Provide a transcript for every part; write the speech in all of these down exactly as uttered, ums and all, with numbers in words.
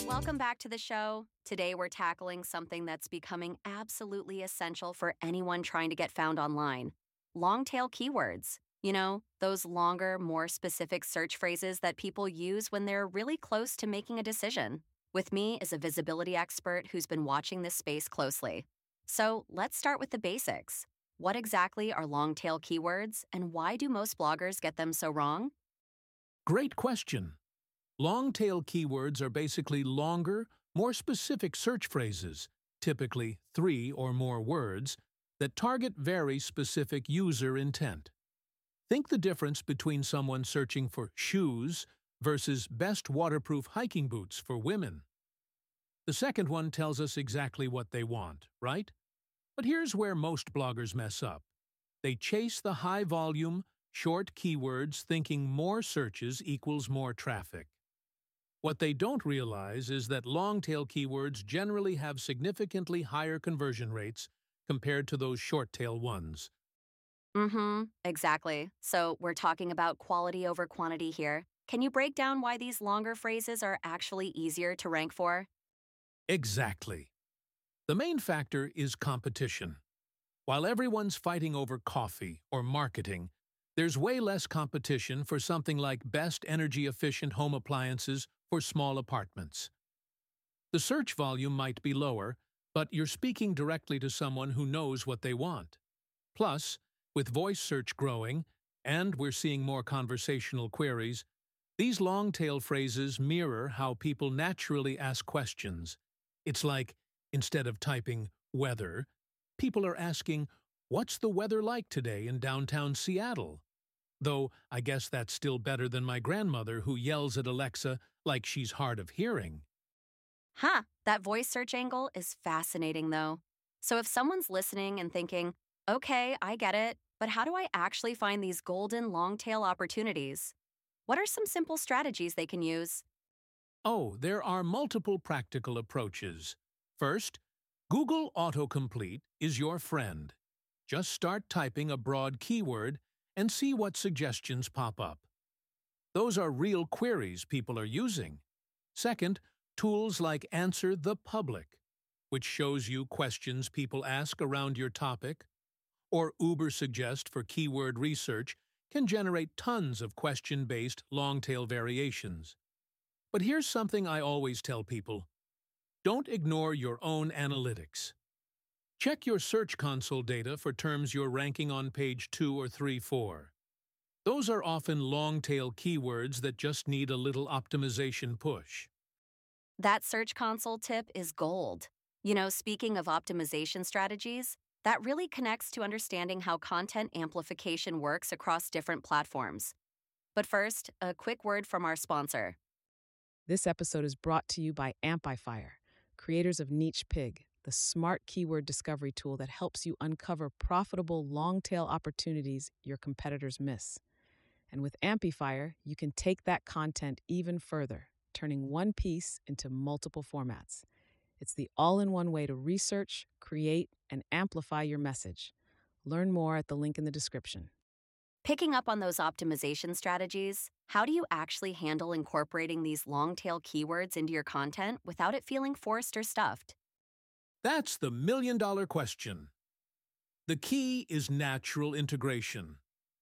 Welcome back to the show. Today we're tackling something that's becoming absolutely essential for anyone trying to get found online: long tail keywords. You know, those longer, more specific search phrases that people use when they're really close to making a decision. With me is a visibility expert who's been watching this space closely. So let's start with the basics. What exactly are long tail keywords, and why do most bloggers get them so wrong? Great question. Long-tail keywords are basically longer, more specific search phrases, typically three or more words, that target very specific user intent. Think the difference between someone searching for shoes versus best waterproof hiking boots for women. The second one tells us exactly what they want, right? But here's where most bloggers mess up. They chase the high-volume, short keywords thinking more searches equals more traffic. What they don't realize is that long-tail keywords generally have significantly higher conversion rates compared to those short-tail ones. Mm-hmm, exactly. So we're talking about quality over quantity here. Can you break down why these longer phrases are actually easier to rank for? Exactly. The main factor is competition. While everyone's fighting over coffee or marketing, there's way less competition for something like best energy-efficient home appliances for small apartments. The search volume might be lower, but you're speaking directly to someone who knows what they want. Plus, with voice search growing, and we're seeing more conversational queries, these long-tail phrases mirror how people naturally ask questions. It's like, instead of typing weather, people are asking, "What's the weather like today in downtown Seattle?" Though I guess that's still better than my grandmother who yells at Alexa like she's hard of hearing. Huh, that voice search angle is fascinating though. So if someone's listening and thinking, okay, I get it, but how do I actually find these golden long tail opportunities? What are some simple strategies they can use? Oh, there are multiple practical approaches. First, Google Autocomplete is your friend. Just start typing a broad keyword and see what suggestions pop up. Those are real queries people are using. Second, tools like Answer the Public, which shows you questions people ask around your topic, or Ubersuggest for keyword research can generate tons of question-based long-tail variations. But here's something I always tell people. Don't ignore your own analytics. Check your Search Console data for terms you're ranking on page two or three for. Those are often long-tail keywords that just need a little optimization push. That Search Console tip is gold. You know, speaking of optimization strategies, that really connects to understanding how content amplification works across different platforms. But first, a quick word from our sponsor. This episode is brought to you by Amplifier, creators of Niche Pig, the smart keyword discovery tool that helps you uncover profitable long-tail opportunities your competitors miss. And with Amplifier, you can take that content even further, turning one piece into multiple formats. It's the all-in-one way to research, create, and amplify your message. Learn more at the link in the description. Picking up on those optimization strategies, how do you actually handle incorporating these long-tail keywords into your content without it feeling forced or stuffed? That's the million-dollar question. The key is natural integration.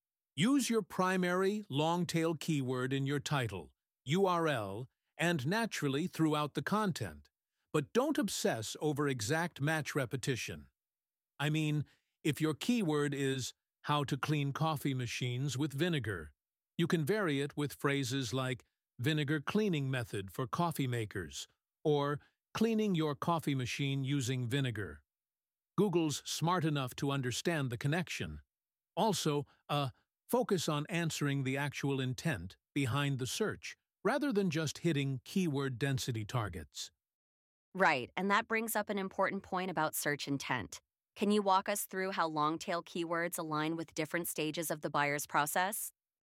Use your primary long-tail keyword in your title, U R L, and naturally throughout the content. But don't obsess over exact match repetition. I mean, if your keyword is how to clean coffee machines with vinegar, you can vary it with phrases like vinegar cleaning method for coffee makers or cleaning your coffee machine using vinegar. Google's smart enough to understand the connection. Also, uh, focus on answering the actual intent behind the search, rather than just hitting keyword density targets. Right, and that brings up an important point about search intent. Can you walk us through how long-tail keywords align with different stages of the buyer's process?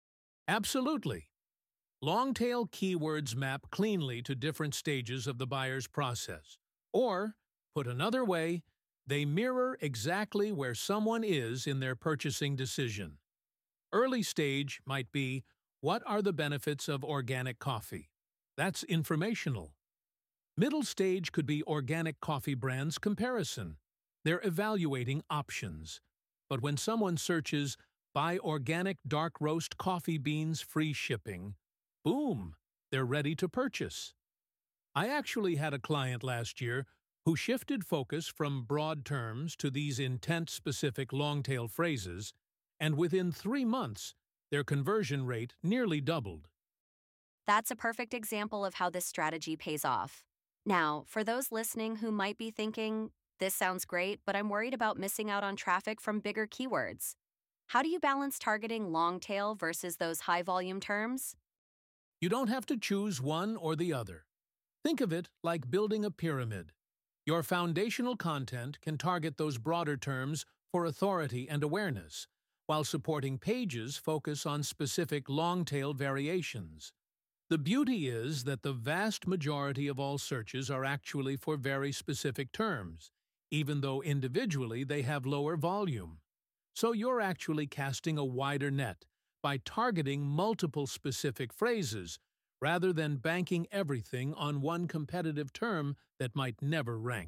Absolutely. Long-tail keywords map cleanly to different stages of the buyer's process. Or, put another way, they mirror exactly where someone is in their purchasing decision. Early stage might be, what are the benefits of organic coffee? That's informational. Middle stage could be organic coffee brands comparison. They're evaluating options. But when someone searches, buy organic dark roast coffee beans free shipping, boom, they're ready to purchase. I actually had a client last year who shifted focus from broad terms to these intent-specific long-tail phrases, and within three months, their conversion rate nearly doubled. That's a perfect example of how this strategy pays off. Now, for those listening who might be thinking, this sounds great, but I'm worried about missing out on traffic from bigger keywords. How do you balance targeting long-tail versus those high-volume terms? You don't have to choose one or the other. Think of it like building a pyramid. Your foundational content can target those broader terms for authority and awareness, while supporting pages focus on specific long-tail variations. The beauty is that the vast majority of all searches are actually for very specific terms, even though individually they have lower volume. So you're actually casting a wider net by targeting multiple specific phrases, rather than banking everything on one competitive term that might never rank.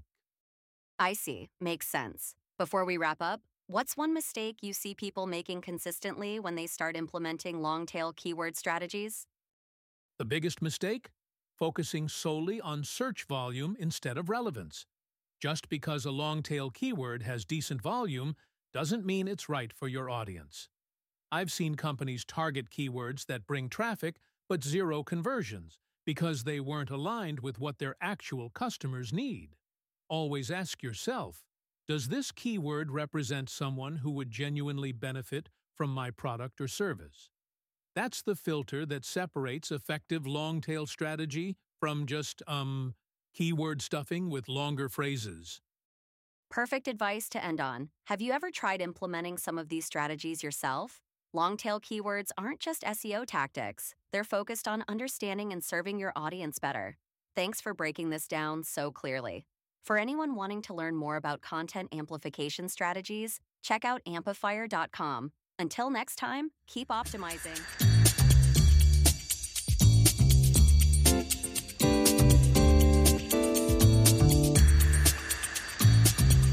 I see. Makes sense. Before we wrap up, what's one mistake you see people making consistently when they start implementing long-tail keyword strategies? The biggest mistake? Focusing solely on search volume instead of relevance. Just because a long-tail keyword has decent volume doesn't mean it's right for your audience. I've seen companies target keywords that bring traffic but zero conversions because they weren't aligned with what their actual customers need. Always ask yourself, does this keyword represent someone who would genuinely benefit from my product or service? That's the filter that separates effective long-tail strategy from just, um, keyword stuffing with longer phrases. Perfect advice to end on. Have you ever tried implementing some of these strategies yourself? Long-tail keywords aren't just S E O tactics. They're focused on understanding and serving your audience better. Thanks for breaking this down so clearly. For anyone wanting to learn more about content amplification strategies, check out amplifier dot com. Until next time, keep optimizing.